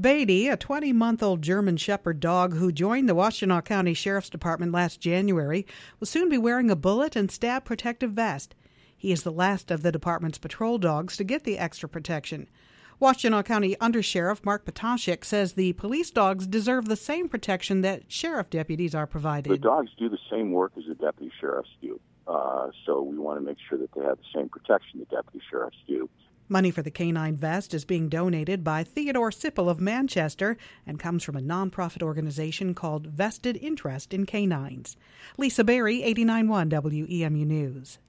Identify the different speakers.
Speaker 1: Beatty, a 20-month-old German Shepherd dog who joined the Washtenaw County Sheriff's Department last January, will soon be wearing a bullet and stab protective vest. He is the last of the department's patrol dogs to get the extra protection. Washtenaw County Undersheriff Mark Potashik says the police dogs deserve the same protection that sheriff deputies are provided.
Speaker 2: The dogs do the same work as the deputy sheriffs do, so we want to make sure that they have the same protection the deputy sheriffs do.
Speaker 1: Money for the canine vest is being donated by Theodore Sipple of Manchester and comes from a nonprofit organization called Vested Interest in Canines. Lisa Berry, 89.1 WEMU News.